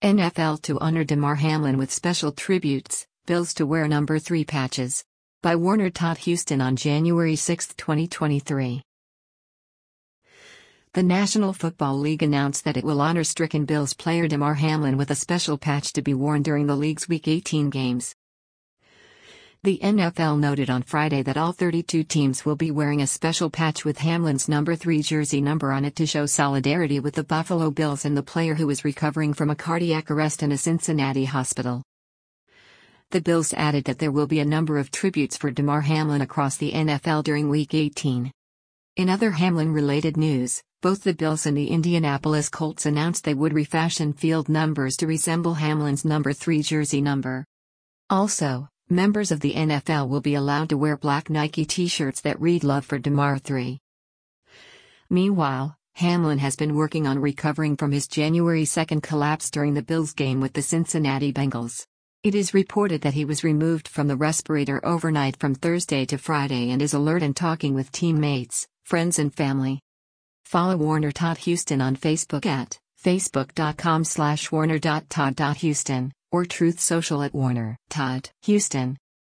NFL to honor Damar Hamlin with special tributes, Bills to wear number 3 patches. By Warner Todd Houston on January 6, 2023. The National Football League announced that it will honor stricken Bills player Damar Hamlin with a special patch to be worn during the league's Week 18 games. The NFL noted on Friday that all 32 teams will be wearing a special patch with Hamlin's number 3 jersey number on it to show solidarity with the Buffalo Bills and the player who is recovering from a cardiac arrest in a Cincinnati hospital. The Bills added that there will be a number of tributes for Damar Hamlin across the NFL during Week 18. In other Hamlin-related news, both the Bills and the Indianapolis Colts announced they would refashion field numbers to resemble Hamlin's number 3 jersey number. Also, members of the NFL will be allowed to wear black Nike t-shirts that read "Love for Damar 3." Meanwhile, Hamlin has been working on recovering from his January 2 collapse during the Bills game with the Cincinnati Bengals. It is reported that he was removed from the respirator overnight from Thursday to Friday and is alert and talking with teammates, friends and family. Follow Warner Todd Houston on Facebook at facebook.com/warner.todd.houston or Truth Social at Warner Todd Houston.